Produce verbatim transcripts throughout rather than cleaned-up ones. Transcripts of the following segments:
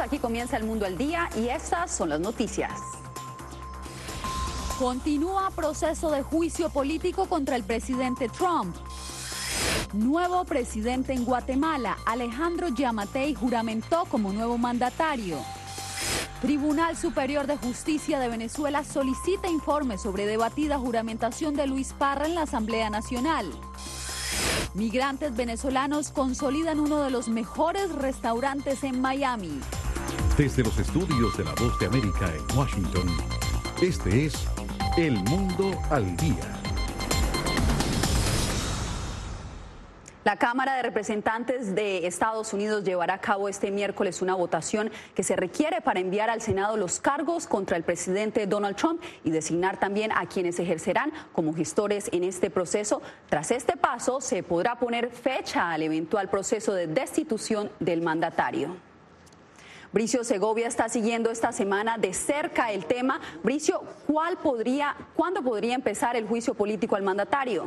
aquí comienza El Mundo al Día y estas son las noticias. Continúa proceso de juicio político contra el presidente Trump. Nuevo presidente en Guatemala, Alejandro Giammattei, juramentó como nuevo mandatario. Tribunal Superior de Justicia de Venezuela solicita informe sobre debatida juramentación de Luis Parra en la Asamblea Nacional. Migrantes venezolanos consolidan uno de los mejores restaurantes en Miami. Desde los estudios de La Voz de América en Washington, este es El Mundo al Día. La Cámara de Representantes de Estados Unidos llevará a cabo este miércoles una votación que se requiere para enviar al Senado los cargos contra el presidente Donald Trump y designar también a quienes ejercerán como gestores en este proceso. Tras este paso, se podrá poner fecha al eventual proceso de destitución del mandatario. Bricio Segovia está siguiendo esta semana de cerca el tema. Bricio, ¿cuál podría, ¿cuándo podría empezar el juicio político al mandatario?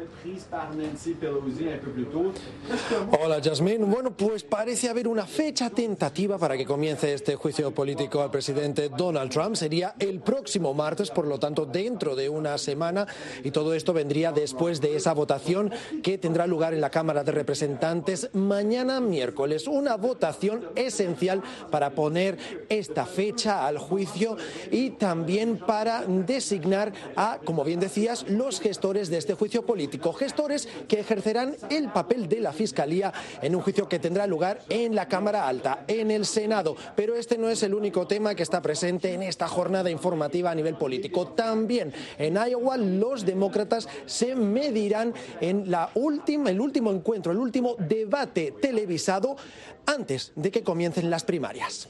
Hola, Yasmín. Bueno, pues parece haber una fecha tentativa para que comience este juicio político al presidente Donald Trump. Sería el próximo martes, por lo tanto, dentro de una semana. Y todo esto vendría después de esa votación que tendrá lugar en la Cámara de Representantes mañana miércoles. Una votación esencial para poner esta fecha al juicio y también para designar a, como bien decías, los gestores de este juicio político. Gestores que ejercerán el papel de la Fiscalía en un juicio que tendrá lugar en la Cámara Alta, en el Senado. Pero este no es el único tema que está presente en esta jornada informativa a nivel político. También en Iowa los demócratas se medirán en la última, el último encuentro, el último debate televisado antes de que comiencen las primarias.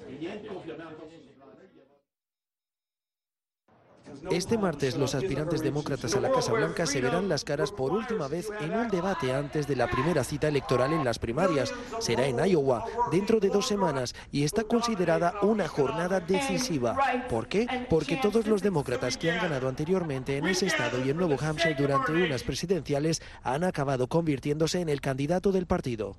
Este martes los aspirantes demócratas a la Casa Blanca se verán las caras por última vez en un debate antes de la primera cita electoral en las primarias. Será en Iowa dentro de dos semanas y está considerada una jornada decisiva. ¿Por qué? Porque todos los demócratas que han ganado anteriormente en ese estado y en Nuevo Hampshire durante unas presidenciales han acabado convirtiéndose en el candidato del partido.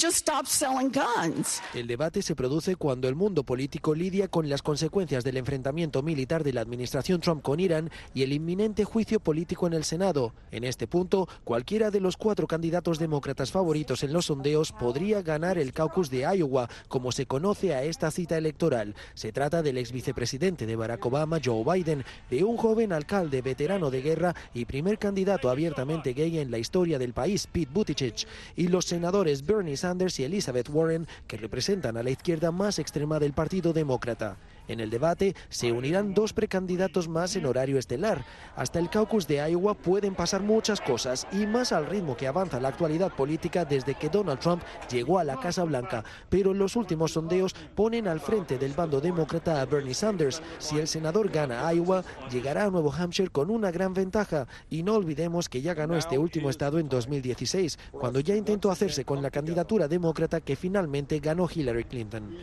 El debate se produce cuando el mundo político lidia con las consecuencias del enfrentamiento militar de la administración Trump con Irán y el inminente juicio político en el Senado. En este punto, cualquiera de los cuatro candidatos demócratas favoritos en los sondeos podría ganar el caucus de Iowa, como se conoce a esta cita electoral. Se trata del ex vicepresidente de Barack Obama, Joe Biden, de un joven alcalde veterano de guerra y primer candidato abiertamente gay en la historia del país, Pete Buttigieg, y los senadores Bernie Sanders y Elizabeth Warren, que representan a la izquierda más extrema del Partido Demócrata. En el debate se unirán dos precandidatos más en horario estelar. Hasta el caucus de Iowa pueden pasar muchas cosas y más al ritmo que avanza la actualidad política desde que Donald Trump llegó a la Casa Blanca. Pero los últimos sondeos ponen al frente del bando demócrata a Bernie Sanders. Si el senador gana Iowa, llegará a Nuevo Hampshire con una gran ventaja. Y no olvidemos que ya ganó este último estado en dos mil dieciséis, cuando ya intentó hacerse con la candidatura demócrata que finalmente ganó Hillary Clinton.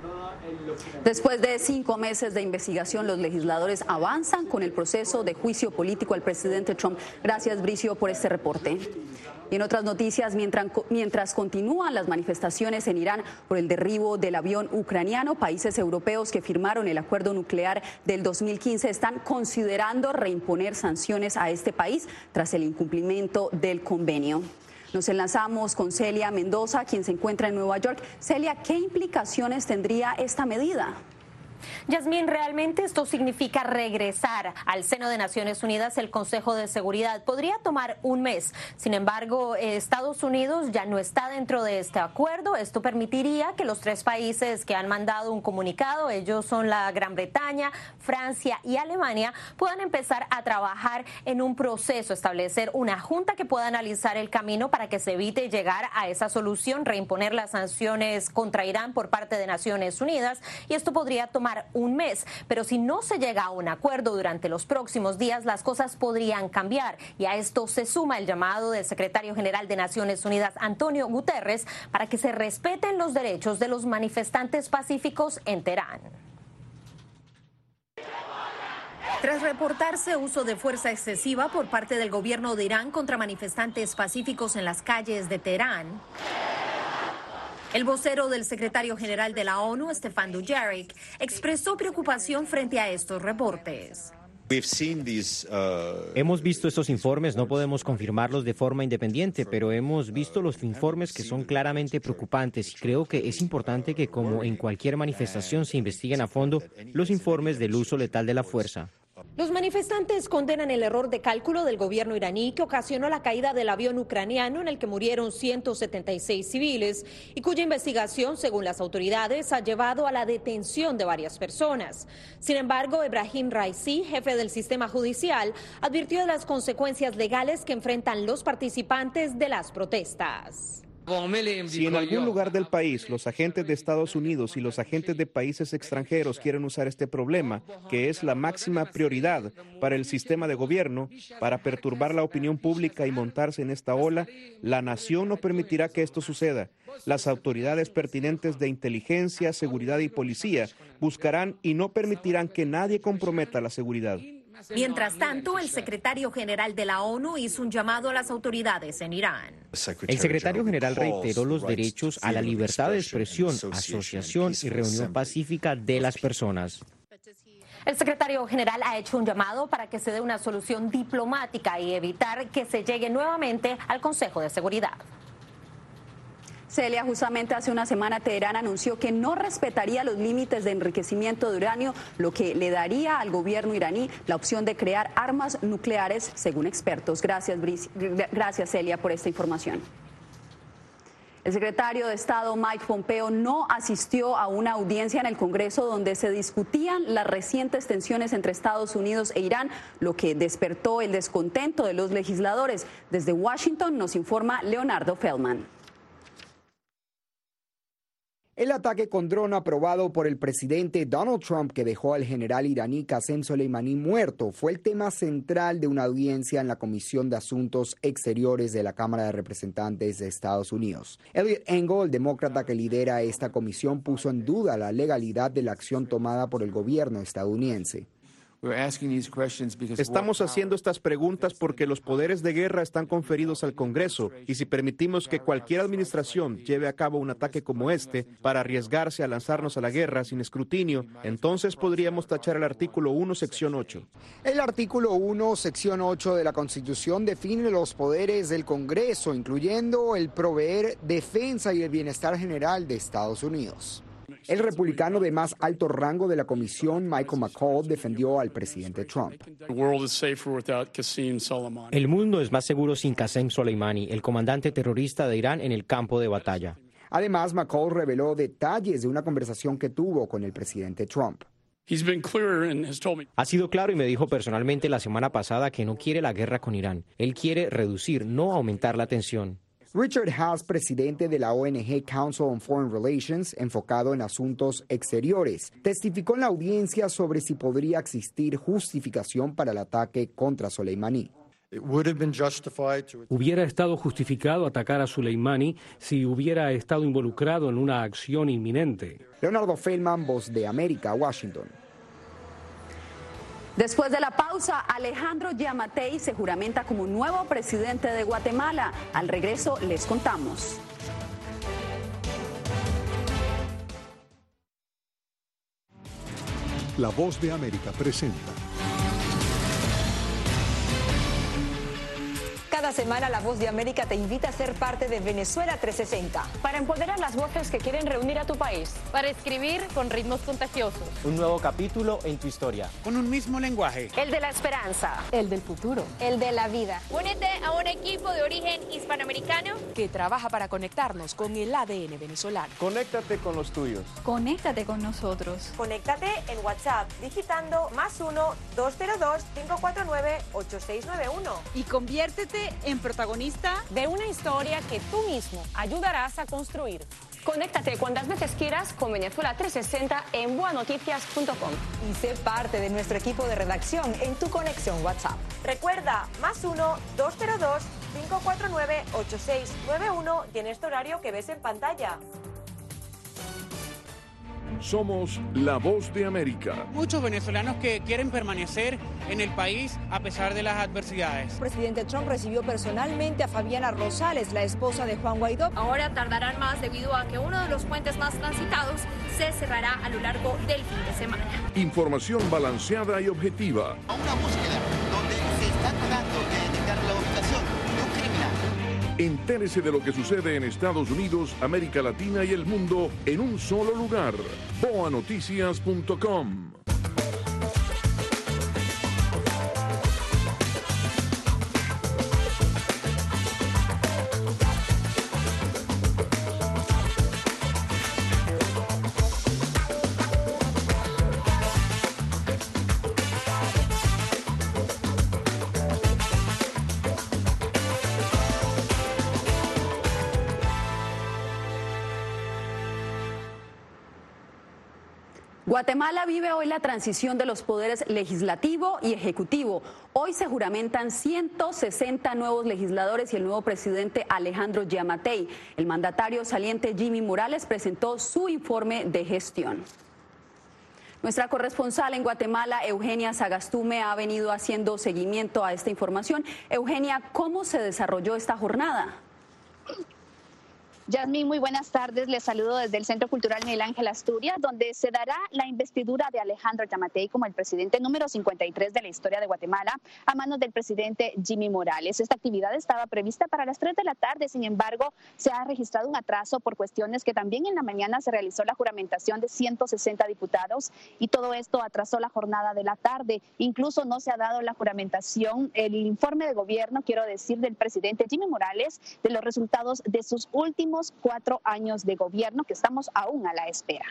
Después de cinco meses de investigación, los legisladores avanzan con el proceso de juicio político al presidente Trump. Gracias, Bricio, por este reporte. Y en otras noticias, mientras, mientras continúan las manifestaciones en Irán por el derribo del avión ucraniano, países europeos que firmaron el acuerdo nuclear del dos mil quince están considerando reimponer sanciones a este país tras el incumplimiento del convenio. Nos enlazamos con Celia Mendoza, quien se encuentra en Nueva York. Celia, ¿qué implicaciones tendría esta medida? Yasmín, realmente esto significa regresar al seno de Naciones Unidas el Consejo de Seguridad. Podría tomar un mes. Sin embargo, Estados Unidos ya no está dentro de este acuerdo. Esto permitiría que los tres países que han mandado un comunicado, ellos son la Gran Bretaña, Francia y Alemania, puedan empezar a trabajar en un proceso, establecer una junta que pueda analizar el camino para que se evite llegar a esa solución, reimponer las sanciones contra Irán por parte de Naciones Unidas, y esto podría tomar un mes, pero si no se llega a un acuerdo durante los próximos días, las cosas podrían cambiar, y a esto se suma el llamado del secretario general de Naciones Unidas, Antonio Guterres, para que se respeten los derechos de los manifestantes pacíficos en Teherán. Tras reportarse uso de fuerza excesiva por parte del gobierno de Irán contra manifestantes pacíficos en las calles de Teherán, El vocero del secretario general de la ONU, Stefan Dujarric, expresó preocupación frente a estos reportes. Hemos visto estos informes, no podemos confirmarlos de forma independiente, pero hemos visto los informes que son claramente preocupantes y creo que es importante que, como en cualquier manifestación, se investiguen a fondo los informes del uso letal de la fuerza. Los manifestantes condenan el error de cálculo del gobierno iraní que ocasionó la caída del avión ucraniano en el que murieron ciento setenta y seis civiles y cuya investigación, según las autoridades, ha llevado a la detención de varias personas. Sin embargo, Ebrahim Raisi, jefe del sistema judicial, advirtió de las consecuencias legales que enfrentan los participantes de las protestas. Si en algún lugar del país los agentes de Estados Unidos y los agentes de países extranjeros quieren usar este problema, que es la máxima prioridad para el sistema de gobierno, para perturbar la opinión pública y montarse en esta ola, la nación no permitirá que esto suceda. Las autoridades pertinentes de inteligencia, seguridad y policía buscarán y no permitirán que nadie comprometa la seguridad. Mientras tanto, el secretario general de la ONU hizo un llamado a las autoridades en Irán. El secretario general reiteró los derechos a la libertad de expresión, asociación y reunión pacífica de las personas. El secretario general ha hecho un llamado para que se dé una solución diplomática y evitar que se llegue nuevamente al Consejo de Seguridad. Celia, justamente hace una semana Teherán anunció que no respetaría los límites de enriquecimiento de uranio, lo que le daría al gobierno iraní la opción de crear armas nucleares, según expertos. Gracias, Gracias Celia, por esta información. El secretario de Estado Mike Pompeo no asistió a una audiencia en el Congreso donde se discutían las recientes tensiones entre Estados Unidos e Irán, lo que despertó el descontento de los legisladores. Desde Washington nos informa Leonardo Feldman. El ataque con dron aprobado por el presidente Donald Trump, que dejó al general iraní Qasem Soleimani muerto, fue el tema central de una audiencia en la Comisión de Asuntos Exteriores de la Cámara de Representantes de Estados Unidos. Eliot Engel, el demócrata que lidera esta comisión, puso en duda la legalidad de la acción tomada por el gobierno estadounidense. Estamos haciendo estas preguntas porque los poderes de guerra están conferidos al Congreso y si permitimos que cualquier administración lleve a cabo un ataque como este para arriesgarse a lanzarnos a la guerra sin escrutinio, entonces podríamos tachar el artículo uno, sección ocho. El artículo uno, sección ocho de la Constitución define los poderes del Congreso, incluyendo el proveer defensa y el bienestar general de Estados Unidos. El republicano de más alto rango de la comisión, Michael McCaul, defendió al presidente Trump. El mundo es más seguro sin Qasem Soleimani, el comandante terrorista de Irán en el campo de batalla. Además, McCaul reveló detalles de una conversación que tuvo con el presidente Trump. Ha sido claro y me dijo personalmente la semana pasada que no quiere la guerra con Irán. Él quiere reducir, no aumentar la tensión. Richard Haass, presidente de la O N G Council on Foreign Relations, enfocado en asuntos exteriores, testificó en la audiencia sobre si podría existir justificación para el ataque contra Soleimani. Hubiera estado justificado atacar a Soleimani si hubiera estado involucrado en una acción inminente. Leonardo Feldman, Voz de América, Washington. Después de la pausa, Alejandro Giammattei se juramenta como nuevo presidente de Guatemala. Al regreso les contamos. La Voz de América presenta. Cada semana La Voz de América te invita a ser parte de Venezuela trescientos sesenta. Para empoderar las voces que quieren reunir a tu país. Para escribir con ritmos contagiosos. Un nuevo capítulo en tu historia. Con un mismo lenguaje. El de la esperanza. El del futuro. El de la vida. Únete a un equipo de origen hispanoamericano que trabaja para conectarnos con el A D N venezolano. Conéctate con los tuyos. Conéctate con nosotros. Conéctate en WhatsApp digitando más uno, dos cero dos, cinco cuatro nueve, ocho seis nueve uno. Y conviértete en protagonista de una historia que tú mismo ayudarás a construir. Conéctate cuantas veces quieras con Venezuela trescientos sesenta en boa noticias punto com. Y sé parte de nuestro equipo de redacción en tu conexión WhatsApp. Recuerda, más uno, dos cero dos, cinco cuatro nueve, ocho seis nueve uno y en este horario que ves en pantalla. Somos la voz de América. Muchos venezolanos que quieren permanecer en el país a pesar de las adversidades. El presidente Trump recibió personalmente a Fabiana Rosales, la esposa de Juan Guaidó. Ahora tardarán más debido a que uno de los puentes más transitados se cerrará a lo largo del fin de semana. Información balanceada y objetiva. A una búsqueda donde se está tratando de detectar la ubicación de un criminal. Entérese de lo que sucede en Estados Unidos, América Latina y el mundo en un solo lugar. boa noticias punto com. Guatemala vive hoy la transición de los poderes legislativo y ejecutivo. Hoy se juramentan ciento sesenta nuevos legisladores y el nuevo presidente Alejandro Giammattei. El mandatario saliente Jimmy Morales presentó su informe de gestión. Nuestra corresponsal en Guatemala, Eugenia Sagastume, ha venido haciendo seguimiento a esta información. Eugenia, ¿cómo se desarrolló esta jornada? Yasmín, muy buenas tardes. Les saludo desde el Centro Cultural Miguel Ángel Asturias, donde se dará la investidura de Alejandro Giammattei como el presidente número cincuenta y tres de la historia de Guatemala a manos del presidente Jimmy Morales. Esta actividad estaba prevista para las tres de la tarde, sin embargo, se ha registrado un atraso por cuestiones que también en la mañana se realizó la juramentación de ciento sesenta diputados y todo esto atrasó la jornada de la tarde. Incluso no se ha dado la juramentación, el informe de gobierno, quiero decir, del presidente Jimmy Morales de los resultados de sus últimos cuatro años de gobierno, que estamos aún a la espera.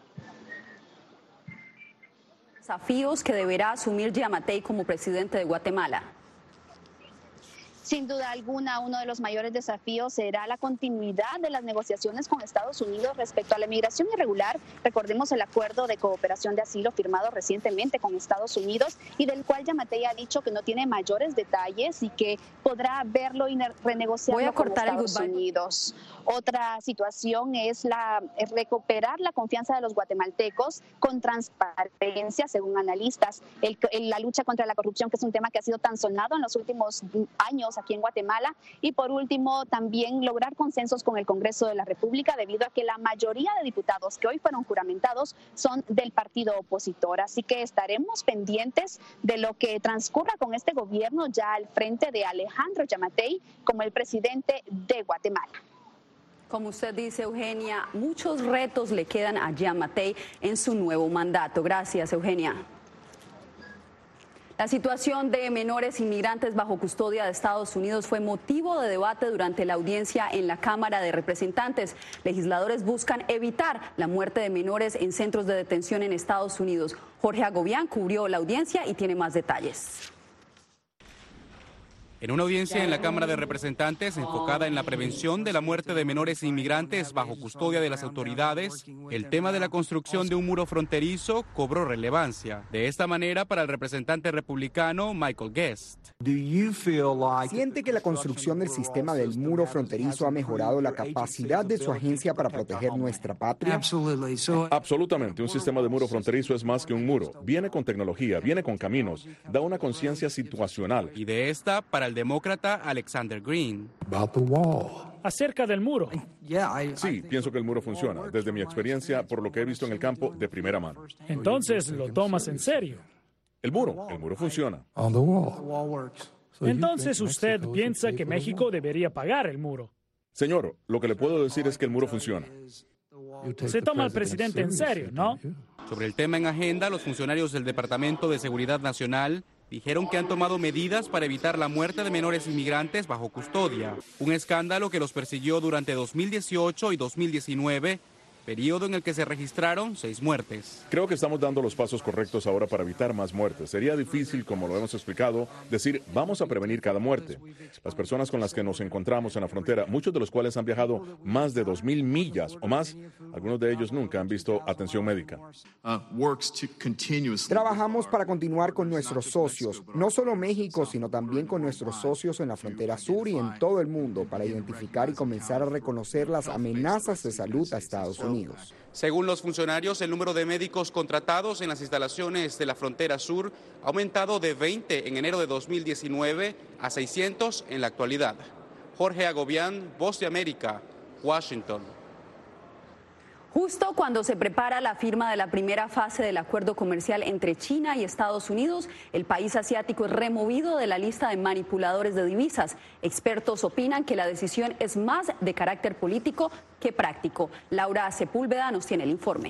Desafíos que deberá asumir Giammattei como presidente de Guatemala. Sin duda alguna, uno de los mayores desafíos será la continuidad de las negociaciones con Estados Unidos respecto a la migración irregular. Recordemos el acuerdo de cooperación de asilo firmado recientemente con Estados Unidos y del cual Giammattei ha dicho que no tiene mayores detalles y que podrá verlo y renegociarlo con Estados Unidos. Otra situación es la es recuperar la confianza de los guatemaltecos con transparencia, según analistas. El, el, la lucha contra la corrupción, que es un tema que ha sido tan sonado en los últimos años aquí en Guatemala, y por último también lograr consensos con el Congreso de la República debido a que la mayoría de diputados que hoy fueron juramentados son del partido opositor, así que estaremos pendientes de lo que transcurra con este gobierno ya al frente de Alejandro Giammattei como el presidente de Guatemala. Como usted dice, Eugenia, muchos retos le quedan a Giammattei en su nuevo mandato. Gracias, Eugenia. La situación de menores inmigrantes bajo custodia de Estados Unidos fue motivo de debate durante la audiencia en la Cámara de Representantes. Legisladores buscan evitar la muerte de menores en centros de detención en Estados Unidos. Jorge Agobián cubrió la audiencia y tiene más detalles. En una audiencia en la Cámara de Representantes enfocada en la prevención de la muerte de menores inmigrantes bajo custodia de las autoridades, el tema de la construcción de un muro fronterizo cobró relevancia. De esta manera, para el representante republicano Michael Guest. ¿Siente que la construcción del sistema del muro fronterizo ha mejorado la capacidad de su agencia para proteger nuestra patria? Absolutamente. Un sistema de muro fronterizo es más que un muro. Viene con tecnología, viene con caminos, da una conciencia situacional. Y de esta, para el demócrata Alexander Green. Acerca del muro. Sí, pienso que el muro funciona, desde mi experiencia, por lo que he visto en el campo de primera mano. Entonces, ¿lo tomas en serio? El muro, el muro funciona. Entonces, ¿usted piensa que México debería pagar el muro? Señor, lo que le puedo decir es que el muro funciona. Se toma al presidente en serio, ¿no? Sobre el tema en agenda, los funcionarios del Departamento de Seguridad Nacional dijeron que han tomado medidas para evitar la muerte de menores inmigrantes bajo custodia, un escándalo que los persiguió durante dos mil dieciocho y dos mil diecinueve, periodo en el que se registraron seis muertes. Creo que estamos dando los pasos correctos ahora para evitar más muertes. Sería difícil, como lo hemos explicado, decir vamos a prevenir cada muerte. Las personas con las que nos encontramos en la frontera, muchos de los cuales han viajado más de dos mil millas o más, algunos de ellos nunca han visto atención médica. Trabajamos para continuar con nuestros socios, no solo México, sino también con nuestros socios en la frontera sur y en todo el mundo, para identificar y comenzar a reconocer las amenazas de salud a Estados Unidos. Unidos. Según los funcionarios, el número de médicos contratados en las instalaciones de la frontera sur ha aumentado de veinte en enero de dos mil diecinueve a seiscientos en la actualidad. Jorge Agobián, Voz de América, Washington. Justo cuando se prepara la firma de la primera fase del acuerdo comercial entre China y Estados Unidos, el país asiático es removido de la lista de manipuladores de divisas. Expertos opinan que la decisión es más de carácter político que práctico. Laura Sepúlveda nos tiene el informe.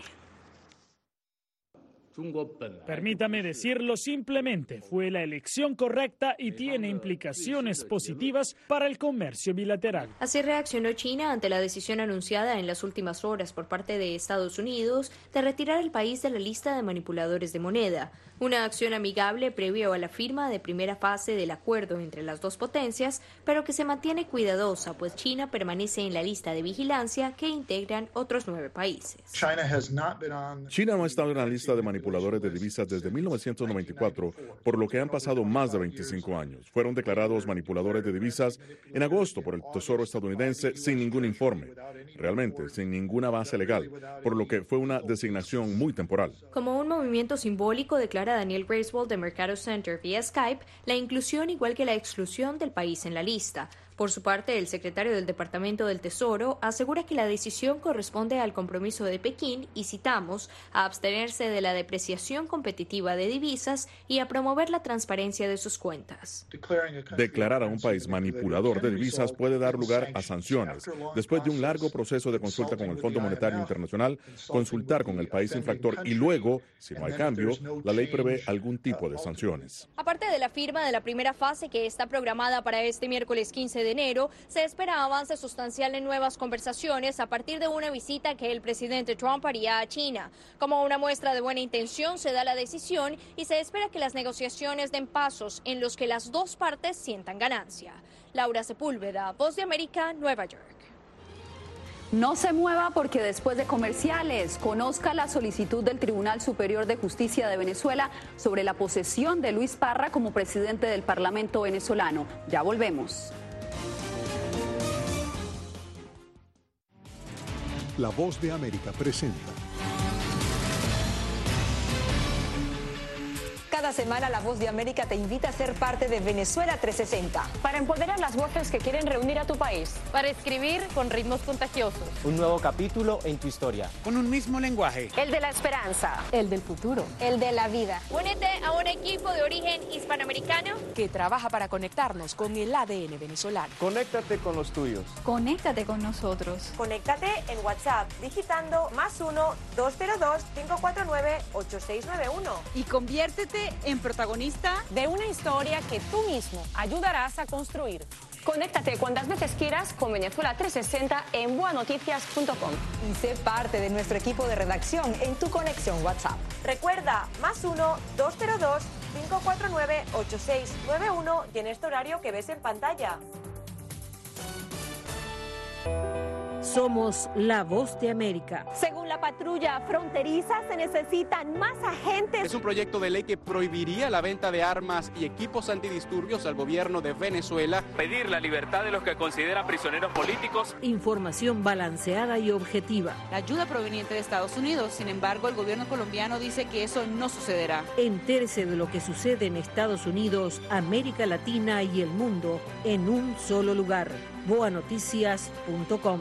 Permítame decirlo simplemente, fue la elección correcta y tiene implicaciones positivas para el comercio bilateral. Así reaccionó China ante la decisión anunciada en las últimas horas por parte de Estados Unidos de retirar al país de la lista de manipuladores de moneda, una acción amigable previo a la firma de primera fase del acuerdo entre las dos potencias, pero que se mantiene cuidadosa, pues China permanece en la lista de vigilancia que integran otros nueve países. China no ha estado en la lista de manipuladores de divisas desde mil novecientos noventa y cuatro, por lo que han pasado más de veinticinco años. Fueron declarados manipuladores de divisas en agosto por el Tesoro estadounidense sin ningún informe, realmente sin ninguna base legal, por lo que fue una designación muy temporal. Como un movimiento simbólico, declara Daniel Greifswald de Mercado Center vía Skype, la inclusión igual que la exclusión del país en la lista. Por su parte, el secretario del Departamento del Tesoro asegura que la decisión corresponde al compromiso de Pekín, y citamos, a abstenerse de la depreciación competitiva de divisas y a promover la transparencia de sus cuentas. Declarar a un país manipulador de divisas puede dar lugar a sanciones. Después de un largo proceso de consulta con el Fondo Monetario Internacional, consultar con el país infractor y luego, si no hay cambio, la ley prevé algún tipo de sanciones. Aparte de la firma de la primera fase que está programada para este miércoles quince de enero, se espera avance sustancial en nuevas conversaciones a partir de una visita que el presidente Trump haría a China. Como una muestra de buena intención se da la decisión y se espera que las negociaciones den pasos en los que las dos partes sientan ganancia. Laura Sepúlveda, Voz de América, Nueva York. No se mueva porque después de comerciales, conozca la solicitud del Tribunal Superior de Justicia de Venezuela sobre la posesión de Luis Parra como presidente del Parlamento venezolano. Ya volvemos. La Voz de América presenta. Cada semana La Voz de América te invita a ser parte de Venezuela trescientos sesenta. Para empoderar las voces que quieren reunir a tu país. Para escribir con ritmos contagiosos. Un nuevo capítulo en tu historia. Con un mismo lenguaje. El de la esperanza. El del futuro. El de la vida. Únete a un equipo de origen hispanoamericano que trabaja para conectarnos con el A D N venezolano. Conéctate con los tuyos. Conéctate con nosotros. Conéctate en WhatsApp digitando más uno dos cero dos cinco cuatro nueve ocho seis nueve uno. Y conviértete en protagonista de una historia que tú mismo ayudarás a construir. Conéctate cuantas veces quieras con Venezuela trescientos sesenta en boa noticias punto com. Y sé parte de nuestro equipo de redacción en tu conexión WhatsApp. Recuerda, más uno dos cero dos cinco cuatro nueve ocho seis nueve uno y en este horario que ves en pantalla. Somos la Voz de América. Según la patrulla fronteriza, se necesitan más agentes. Es un proyecto de ley que prohibiría la venta de armas y equipos antidisturbios al gobierno de Venezuela. Pedir la libertad de los que considera prisioneros políticos. Información balanceada y objetiva. La ayuda proveniente de Estados Unidos, sin embargo, el gobierno colombiano dice que eso no sucederá. Entérese de lo que sucede en Estados Unidos, América Latina y el mundo en un solo lugar. boa noticias punto com.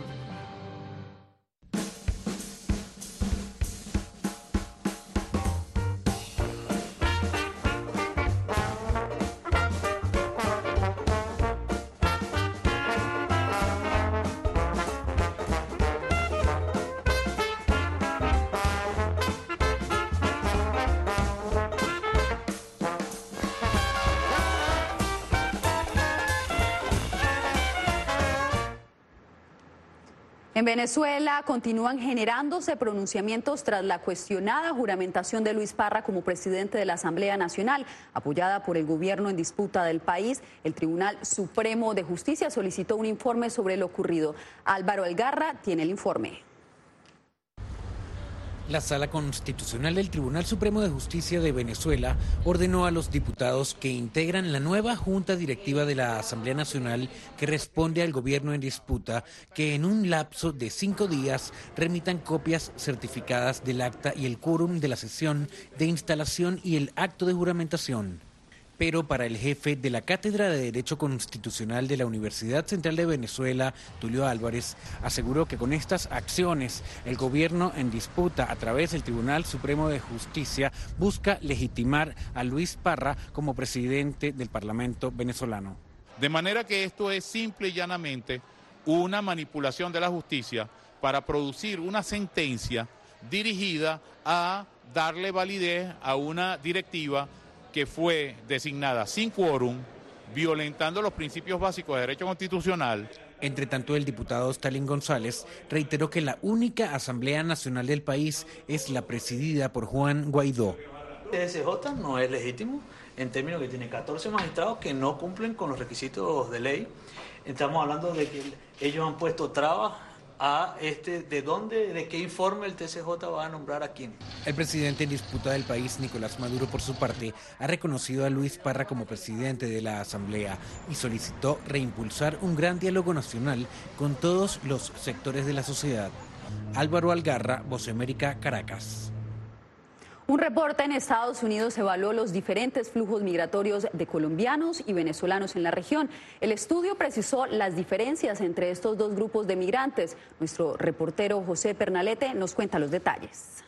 En Venezuela continúan generándose pronunciamientos tras la cuestionada juramentación de Luis Parra como presidente de la Asamblea Nacional. Apoyada por el gobierno en disputa del país, el Tribunal Supremo de Justicia solicitó un informe sobre lo ocurrido. Álvaro Algarra tiene el informe. La Sala Constitucional del Tribunal Supremo de Justicia de Venezuela ordenó a los diputados que integran la nueva Junta Directiva de la Asamblea Nacional que responde al gobierno en disputa que en un lapso de cinco días remitan copias certificadas del acta y el quórum de la sesión de instalación y el acto de juramentación. Pero para el jefe de la Cátedra de Derecho Constitucional de la Universidad Central de Venezuela, Tulio Álvarez, aseguró que con estas acciones el gobierno en disputa a través del Tribunal Supremo de Justicia busca legitimar a Luis Parra como presidente del Parlamento venezolano. De manera que esto es simple y llanamente una manipulación de la justicia para producir una sentencia dirigida a darle validez a una directiva que fue designada sin quórum, violentando los principios básicos de derecho constitucional. Entre tanto, el diputado Stalin González reiteró que la única Asamblea Nacional del país es la presidida por Juan Guaidó. El T S J no es legítimo en términos que tiene catorce magistrados que no cumplen con los requisitos de ley. Estamos hablando de que ellos han puesto trabas a este, de dónde, de qué informe el T C J va a nombrar a quién. El presidente en disputa del país, Nicolás Maduro, por su parte, ha reconocido a Luis Parra como presidente de la Asamblea y solicitó reimpulsar un gran diálogo nacional con todos los sectores de la sociedad. Álvaro Algarra, Voz de América, Caracas. Un reporte en Estados Unidos evaluó los diferentes flujos migratorios de colombianos y venezolanos en la región. El estudio precisó las diferencias entre estos dos grupos de migrantes. Nuestro reportero José Pernalete nos cuenta los detalles.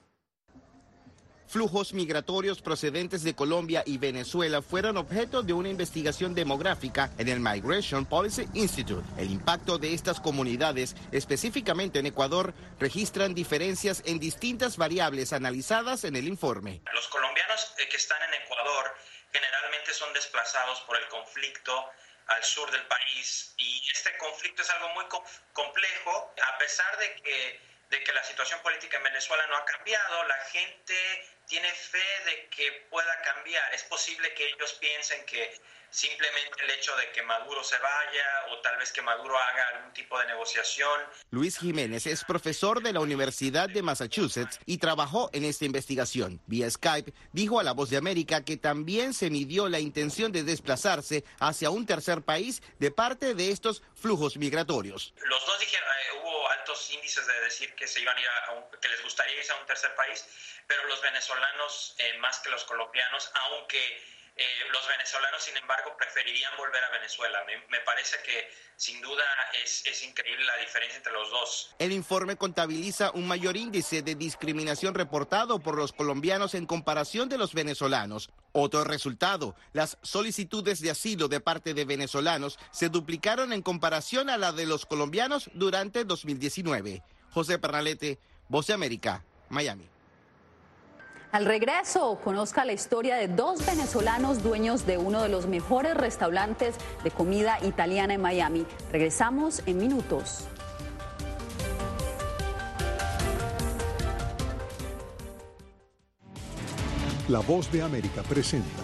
Flujos migratorios procedentes de Colombia y Venezuela fueron objeto de una investigación demográfica en el Migration Policy Institute. El impacto de estas comunidades, específicamente en Ecuador, registran diferencias en distintas variables analizadas en el informe. Los colombianos que están en Ecuador generalmente son desplazados por el conflicto al sur del país y este conflicto es algo muy complejo, a pesar de que, de que la situación política en Venezuela no ha cambiado, la gente tiene fe de que pueda cambiar. Es posible que ellos piensen que simplemente el hecho de que Maduro se vaya o tal vez que Maduro haga algún tipo de negociación. Luis Jiménez es profesor de la Universidad de Massachusetts y trabajó en esta investigación. Vía Skype dijo a La Voz de América que también se midió la intención de desplazarse hacia un tercer país de parte de estos flujos migratorios. Los dos dijeron, eh, hubo altos índices de decir que se iban a ir a un, que les gustaría irse a un tercer país, pero los venezolanos eh, más que los colombianos, aunque eh, los venezolanos sin embargo preferirían volver a Venezuela. Me, me parece que sin duda es, es increíble la diferencia entre los dos. El informe contabiliza un mayor índice de discriminación reportado por los colombianos en comparación de los venezolanos. Otro resultado, las solicitudes de asilo de parte de venezolanos se duplicaron en comparación a la de los colombianos durante dos mil diecinueve. José Pernalete, Voz de América, Miami. Al regreso, conozca la historia de dos venezolanos dueños de uno de los mejores restaurantes de comida italiana en Miami. Regresamos en minutos. La Voz de América presenta.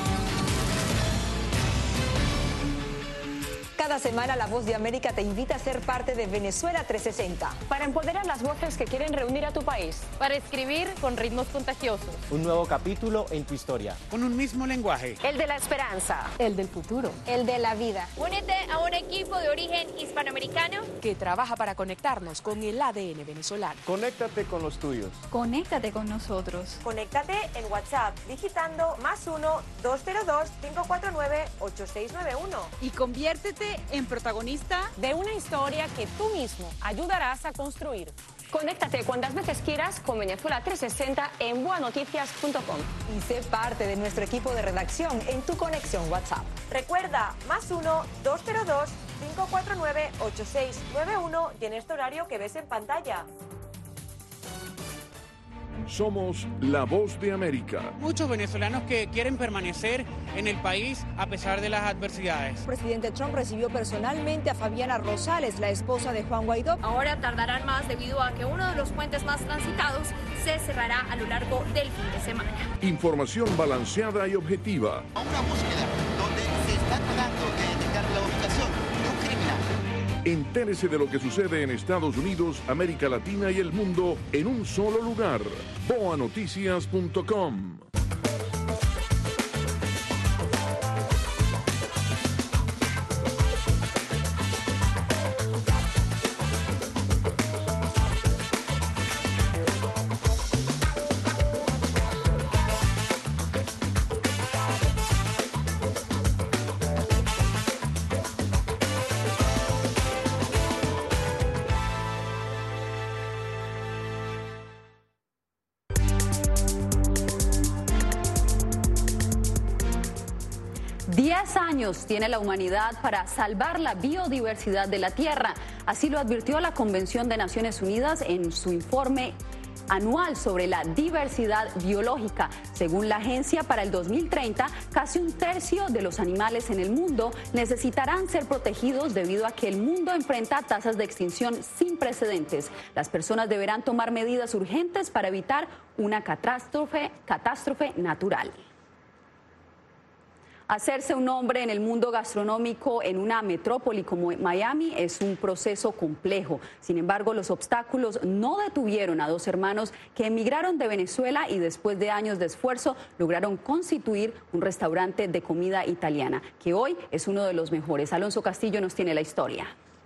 Cada semana La Voz de América te invita a ser parte de Venezuela trescientos sesenta. Para empoderar las voces que quieren reunir a tu país. Para escribir con ritmos contagiosos. Un nuevo capítulo en tu historia. Con un mismo lenguaje. El de la esperanza. El del futuro. El de la vida. Únete a un equipo de origen hispanoamericano que trabaja para conectarnos con el A D N venezolano. Conéctate con los tuyos. Conéctate con nosotros. Conéctate en WhatsApp digitando más uno dos cero dos cinco cuatro nueve ocho seis nueve uno. Y conviértete en protagonista de una historia que tú mismo ayudarás a construir. Conéctate cuantas veces quieras con Venezuela trescientos sesenta en boa noticias punto com. Y sé parte de nuestro equipo de redacción en tu conexión WhatsApp. Recuerda, más uno dos cero dos cinco cuatro nueve ocho seis nueve uno y en este horario que ves en pantalla. Somos la Voz de América. Muchos venezolanos que quieren permanecer en el país a pesar de las adversidades. El presidente Trump recibió personalmente a Fabiana Rosales, la esposa de Juan Guaidó. Ahora tardarán más debido a que uno de los puentes más transitados se cerrará a lo largo del fin de semana. Información balanceada y objetiva. A una búsqueda donde se está tratando de detectar la ubicación de un criminal. Entérese de lo que sucede en Estados Unidos, América Latina y el mundo en un solo lugar. boa noticias punto com. Diez años tiene la humanidad para salvar la biodiversidad de la Tierra. Así lo advirtió la Convención de Naciones Unidas en su informe anual sobre la diversidad biológica. Según la agencia, para el dos mil treinta, casi un tercio de los animales en el mundo necesitarán ser protegidos debido a que el mundo enfrenta tasas de extinción sin precedentes. Las personas deberán tomar medidas urgentes para evitar una catástrofe, catástrofe natural. Hacerse un nombre en el mundo gastronómico en una metrópoli como Miami es un proceso complejo. Sin embargo, los obstáculos no detuvieron a dos hermanos que emigraron de Venezuela y después de años de esfuerzo lograron constituir un restaurante de comida italiana, que hoy es uno de los mejores. Alonso Castillo nos tiene la historia.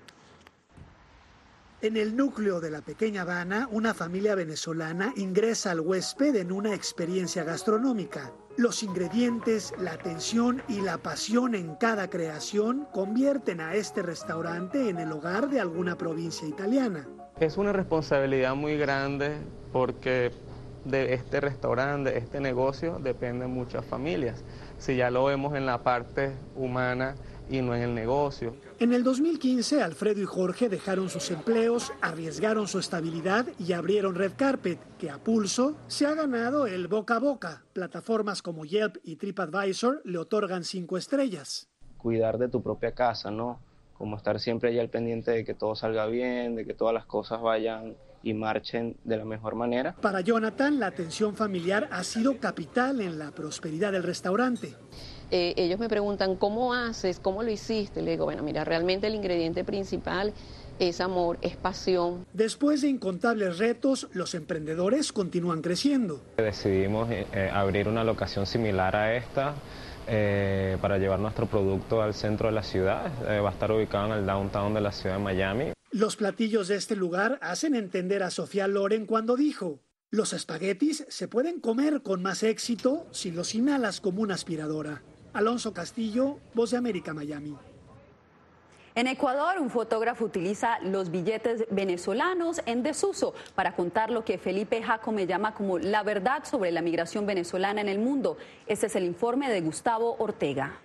En el núcleo de la pequeña Habana, una familia venezolana ingresa al huésped en una experiencia gastronómica. Los ingredientes, la atención y la pasión en cada creación convierten a este restaurante en el hogar de alguna provincia italiana. Es una responsabilidad muy grande porque de este restaurante, de este negocio, dependen muchas familias. Si ya lo vemos en la parte humana y no en el negocio. En el dos mil quince, Alfredo y Jorge dejaron sus empleos, arriesgaron su estabilidad y abrieron Red Carpet, que a pulso se ha ganado el boca a boca. Plataformas como Yelp y TripAdvisor le otorgan cinco estrellas. Cuidar de tu propia casa, ¿no? Como estar siempre allá al pendiente de que todo salga bien, de que todas las cosas vayan y marchen de la mejor manera. Para Jonathan, la atención familiar ha sido capital en la prosperidad del restaurante. Eh, ellos me preguntan, ¿cómo haces? ¿Cómo lo hiciste? Le digo, bueno, mira, realmente el ingrediente principal es amor, es pasión. Después de incontables retos, los emprendedores continúan creciendo. Decidimos eh, abrir una locación similar a esta eh, para llevar nuestro producto al centro de la ciudad. Eh, va a estar ubicado en el downtown de la ciudad de Miami. Los platillos de este lugar hacen entender a Sofía Loren cuando dijo: los espaguetis se pueden comer con más éxito si los inhalas como una aspiradora. Alonso Castillo, Voz de América, Miami. En Ecuador, un fotógrafo utiliza los billetes venezolanos en desuso para contar lo que Felipe Jacome llama como la verdad sobre la migración venezolana en el mundo. Este es el informe de Gustavo Ortega.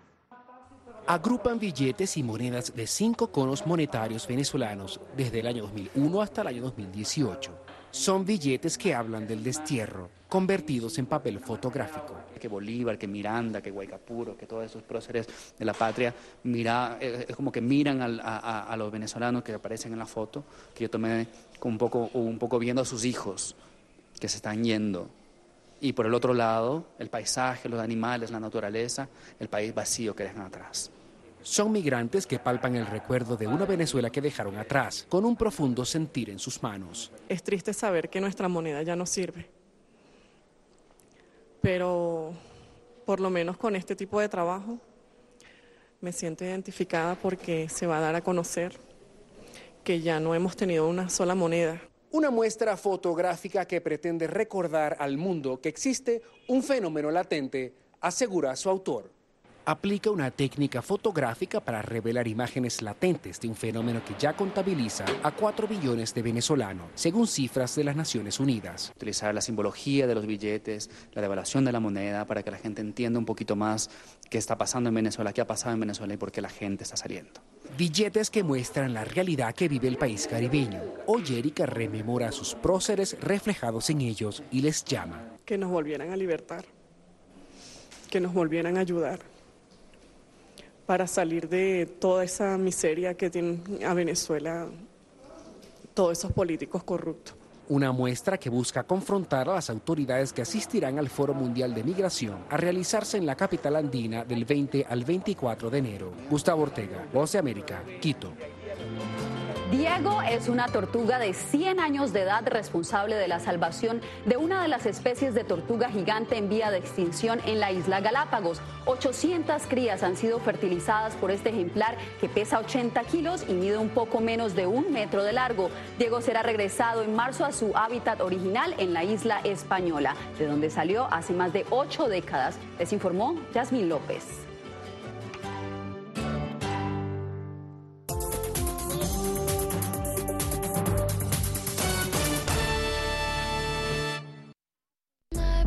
Agrupan billetes y monedas de cinco conos monetarios venezolanos desde el año dos mil uno hasta el año dos mil dieciocho. Son billetes que hablan del destierro, convertidos en papel fotográfico. Que Bolívar, que Miranda, que Guaycapuro, que todos esos próceres de la patria, mira, es como que miran al, a, a los venezolanos que aparecen en la foto, que yo tomé un poco, un poco viendo a sus hijos que se están yendo. Y por el otro lado, el paisaje, los animales, la naturaleza, el país vacío que dejan atrás. Son migrantes que palpan el recuerdo de una Venezuela que dejaron atrás, con un profundo sentir en sus manos. Es triste saber que nuestra moneda ya no sirve, pero por lo menos con este tipo de trabajo me siento identificada porque se va a dar a conocer que ya no hemos tenido una sola moneda. Una muestra fotográfica que pretende recordar al mundo que existe un fenómeno latente, asegura su autor. Aplica una técnica fotográfica para revelar imágenes latentes de un fenómeno que ya contabiliza a cuatro billones de venezolanos, según cifras de las Naciones Unidas. Utilizar la simbología de los billetes, la devaluación de la moneda, para que la gente entienda un poquito más qué está pasando en Venezuela, qué ha pasado en Venezuela y por qué la gente está saliendo. Billetes que muestran la realidad que vive el país caribeño. Hoy Erika rememora a sus próceres reflejados en ellos y les llama. Que nos volvieran a libertar, que nos volvieran a ayudar para salir de toda esa miseria que tiene a Venezuela todos esos políticos corruptos. Una muestra que busca confrontar a las autoridades que asistirán al Foro Mundial de Migración a realizarse en la capital andina del veinte al veinticuatro de enero. Gustavo Ortega, Voz de América, Quito. Diego es una tortuga de cien años de edad responsable de la salvación de una de las especies de tortuga gigante en vía de extinción en la isla Galápagos. ochocientas crías han sido fertilizadas por este ejemplar que pesa ochenta kilos y mide un poco menos de un metro de largo. Diego será regresado en marzo a su hábitat original en la isla Española, de donde salió hace más de ocho décadas. Les informó Yasmín López.